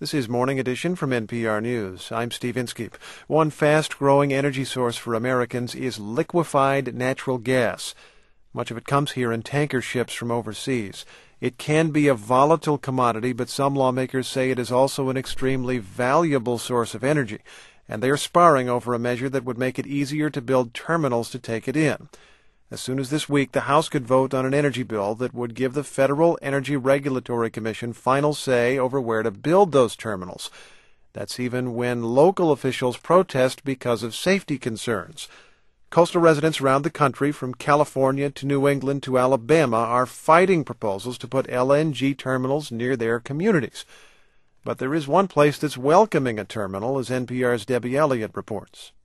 This is Morning Edition from NPR News. I'm Steve Inskeep. One fast-growing energy source for Americans is liquefied natural gas. Much of it comes here in tanker ships from overseas. It can be a volatile commodity, but some lawmakers say it is also an extremely valuable source of energy, and they are sparring over a measure that would make it easier to build terminals to take it in. As soon as this week, the House could vote on an energy bill that would give the Federal Energy Regulatory Commission final say over where to build those terminals. That's even when local officials protest because of safety concerns. Coastal residents around the country, from California to New England to Alabama, are fighting proposals to put LNG terminals near their communities. But there is one place that's welcoming a terminal, as NPR's Debbie Elliott reports.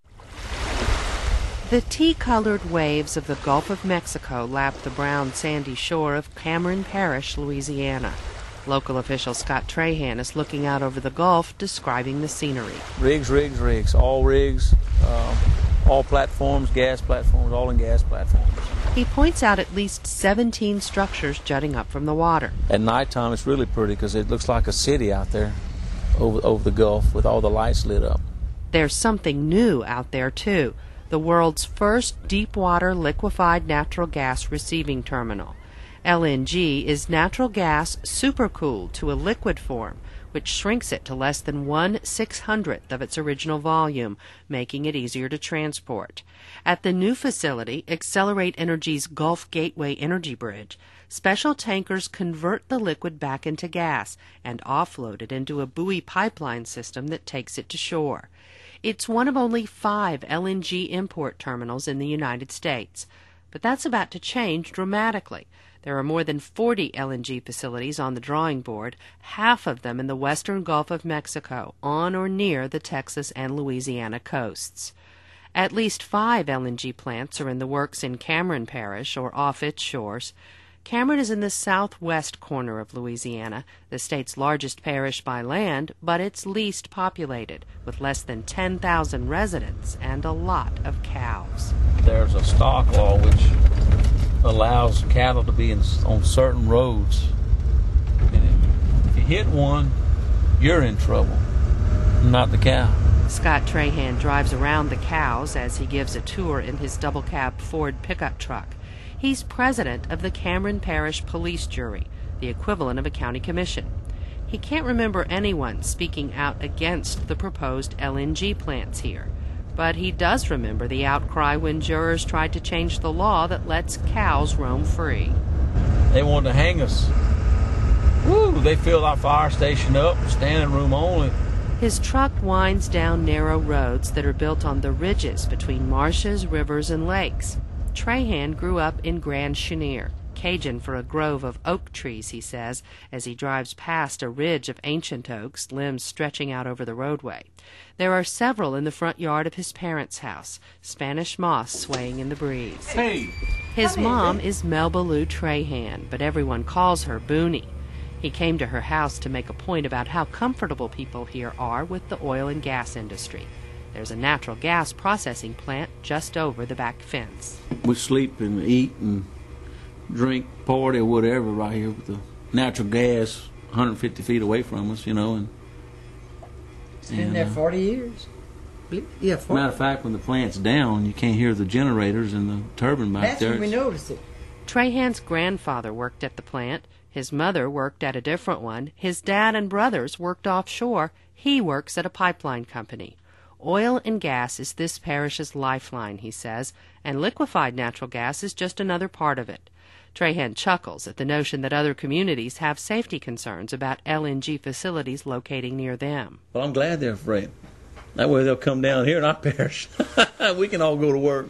The tea-colored waves of the Gulf of Mexico lap the brown sandy shore of Cameron Parish, Louisiana. Local official Scott Trahan is looking out over the Gulf, describing the scenery. Rigs, all platforms, gas platforms, all in gas platforms. He points out at least 17 structures jutting up from the water. At nighttime, it's really pretty because it looks like a city out there over the Gulf with all the lights lit up. There's something new out there, too. The world's first deep-water liquefied natural gas receiving terminal. LNG is natural gas supercooled to a liquid form, which shrinks it to less than 1/600th of its original volume, making it easier to transport. At the new facility, Accelerate Energy's Gulf Gateway Energy Bridge, special tankers convert the liquid back into gas and offload it into a buoy pipeline system that takes it to shore. It's one of only 5 LNG import terminals in the United States. But that's about to change dramatically. There are more than 40 LNG facilities on the drawing board, half of them in the western Gulf of Mexico, on or near the Texas and Louisiana coasts. At least 5 LNG plants are in the works in Cameron Parish or off its shores. Cameron is in the southwest corner of Louisiana, the state's largest parish by land, but its least populated, with less than 10,000 residents and a lot of cows. There's a stock law which allows cattle to be on certain roads. And if you hit one, you're in trouble, not the cow. Scott Trahan drives around the cows as he gives a tour in his double-cab Ford pickup truck. He's president of the Cameron Parish Police Jury, the equivalent of a county commission. He can't remember anyone speaking out against the proposed LNG plants here. But he does remember the outcry when jurors tried to change the law that lets cows roam free. They wanted to hang us. Woo! They filled our fire station up, standing room only. His truck winds down narrow roads that are built on the ridges between marshes, rivers, and lakes. Trahan grew up in Grand Chenier, Cajun for a grove of oak trees, he says, as he drives past a ridge of ancient oaks, limbs stretching out over the roadway. There are several in the front yard of his parents' house, Spanish moss swaying in the breeze. Hey! His mom is Melba Lou Trahan, but everyone calls her Booney. He came to her house to make a point about how comfortable people here are with the oil and gas industry. There's a natural gas processing plant just over the back fence. We sleep and eat and drink, party, or whatever right here with the natural gas 150 feet away from us, and it's been there 40 years. Yeah, 40. Matter of fact, when the plant's down, you can't hear the generators and the turbine back there. That's when we noticed it. Trahan's grandfather worked at the plant. His mother worked at a different one. His dad and brothers worked offshore. He works at a pipeline company. Oil and gas is this parish's lifeline, he says, and liquefied natural gas is just another part of it. Trahan chuckles at the notion that other communities have safety concerns about LNG facilities locating near them. Well, I'm glad they're afraid. That way they'll come down here and I perish. We can all go to work.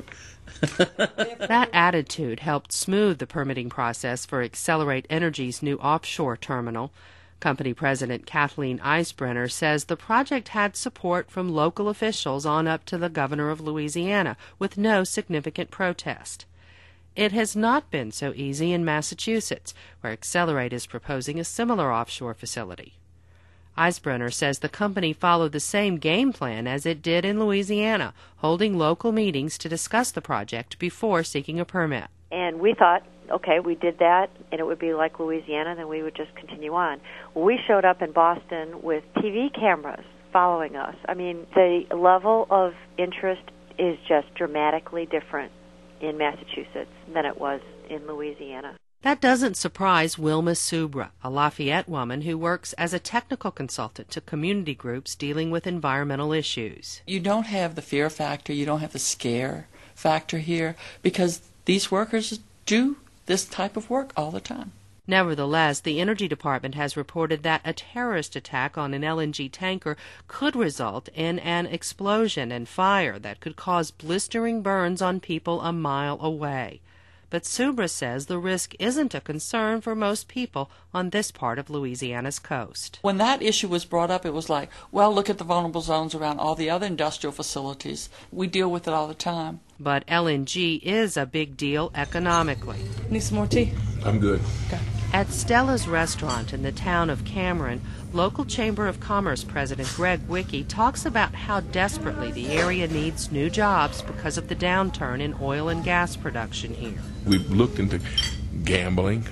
That attitude helped smooth the permitting process for Accelerate Energy's new offshore terminal. Company President Kathleen Eisbrenner says the project had support from local officials on up to the governor of Louisiana, with no significant protest. It has not been so easy in Massachusetts, where Accelerate is proposing a similar offshore facility. Eisbrenner says the company followed the same game plan as it did in Louisiana, holding local meetings to discuss the project before seeking a permit. And we thought okay, we did that, and it would be like Louisiana, then we would just continue on. Well, we showed up in Boston with TV cameras following us. I mean, the level of interest is just dramatically different in Massachusetts than it was in Louisiana. That doesn't surprise Wilma Subra, a Lafayette woman who works as a technical consultant to community groups dealing with environmental issues. You don't have the fear factor, you don't have the scare factor here, because these workers do this type of work all the time. Nevertheless, the Energy Department has reported that a terrorist attack on an LNG tanker could result in an explosion and fire that could cause blistering burns on people a mile away. But Subra says the risk isn't a concern for most people on this part of Louisiana's coast. When that issue was brought up, it was like, well, look at the vulnerable zones around all the other industrial facilities. We deal with it all the time. But LNG is a big deal economically. Need some more tea? I'm good. Okay. At Stella's restaurant in the town of Cameron, local Chamber of Commerce President Greg Wicke talks about how desperately the area needs new jobs because of the downturn in oil and gas production here. We've looked into gambling,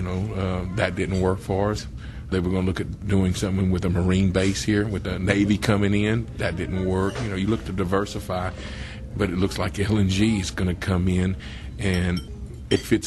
that didn't work for us. They were going to look at doing something with a Marine base here, with the Navy coming in. That didn't work. You look to diversify, but it looks like LNG is going to come in, and it fits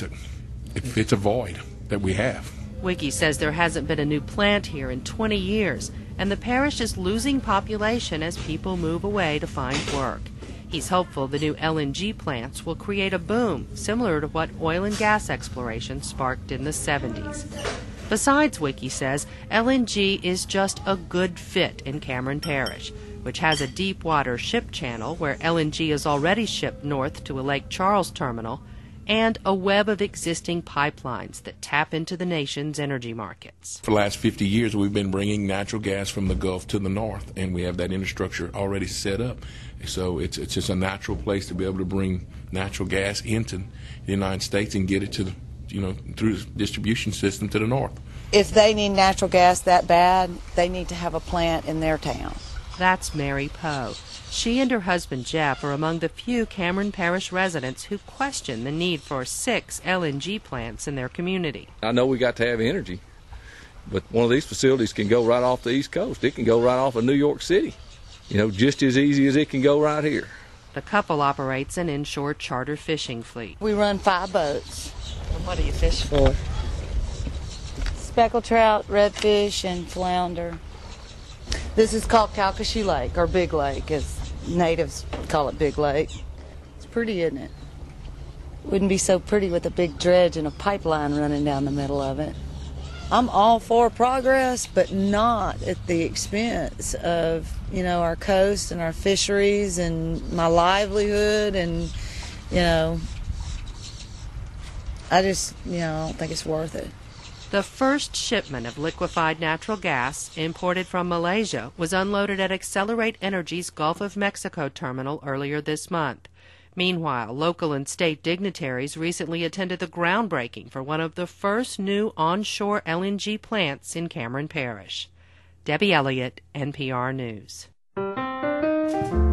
a void that we have. Wicke says there hasn't been a new plant here in 20 years, and the parish is losing population as people move away to find work. He's hopeful the new LNG plants will create a boom similar to what oil and gas exploration sparked in the 70s. Besides, Wicke says, LNG is just a good fit in Cameron Parish, which has a deep water ship channel where LNG is already shipped north to a Lake Charles terminal, and a web of existing pipelines that tap into the nation's energy markets. For the last 50 years, we've been bringing natural gas from the Gulf to the north, and we have that infrastructure already set up. So it's just a natural place to be able to bring natural gas into the United States and get it to through the distribution system to the north. If they need natural gas that bad, they need to have a plant in their town. That's Mary Poe. She and her husband Jeff are among the few Cameron Parish residents who question the need for 6 LNG plants in their community. I know we got to have energy, but one of these facilities can go right off the East Coast. It can go right off of New York City, just as easy as it can go right here. The couple operates an inshore charter fishing fleet. We run 5 boats. And what do you fish for? Speckled trout, redfish, and flounder. This is called Calcasieu Lake, or Big Lake, as natives call it Big Lake. It's pretty, isn't it? Wouldn't be so pretty with a big dredge and a pipeline running down the middle of it. I'm all for progress, but not at the expense of, our coast and our fisheries and my livelihood, and, I just, I don't think it's worth it. The first shipment of liquefied natural gas imported from Malaysia was unloaded at Accelerate Energy's Gulf of Mexico terminal earlier this month. Meanwhile, local and state dignitaries recently attended the groundbreaking for one of the first new onshore LNG plants in Cameron Parish. Debbie Elliott, NPR News.